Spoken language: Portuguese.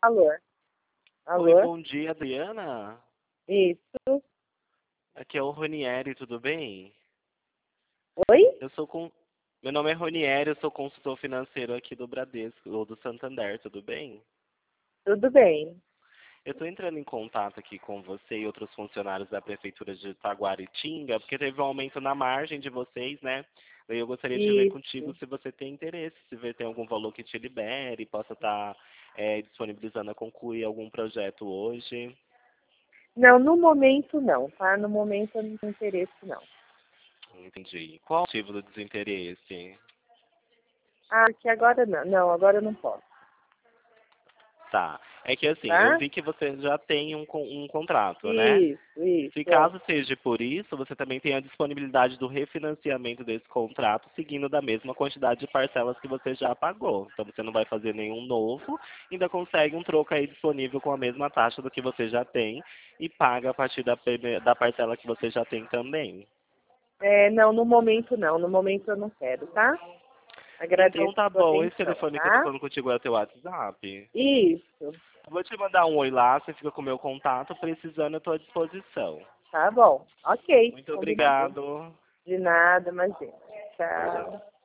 Alô? Oi, Alô? bom dia, Adriana. Isso. Aqui é o Ronieri, tudo bem? Oi? Eu sou com... Meu nome é Ronieri, eu sou consultor financeiro aqui do Bradesco, ou do Santander, tudo bem? Tudo bem. Eu estou entrando em contato aqui com você e outros funcionários da Prefeitura de Taguaritinga, porque teve um aumento na margem de vocês, né? Daí eu gostaria de ver contigo Isso. se você tem interesse, se você tem algum valor que te libere, possa estar disponibilizando a concluir algum projeto hoje. Não, no momento não, tá? No momento eu não tenho interesse, não. Entendi. Qual o motivo do desinteresse? Ah, que agora não. Não, agora eu não posso, Tá. É que assim, eu tá? vi que você já tem um contrato, né? Se Isso. caso seja por isso, você também tem a disponibilidade do refinanciamento desse contrato, seguindo da mesma quantidade de parcelas que você já pagou. Então você não vai fazer nenhum novo, ainda consegue um troco aí disponível com a mesma taxa do que você já tem e paga a partir da parcela que você já tem também. É, não, no momento não. No momento eu não quero, tá? Então Agradeço tá a sua bom, esse atenção, telefone que eu tô tá? falando contigo é o teu WhatsApp. Isso. Vou te mandar um oi lá, você fica com o meu contato, precisando eu tô à disposição. Tá bom. Ok. Muito Combinado. obrigado. De nada, imagina. Tchau.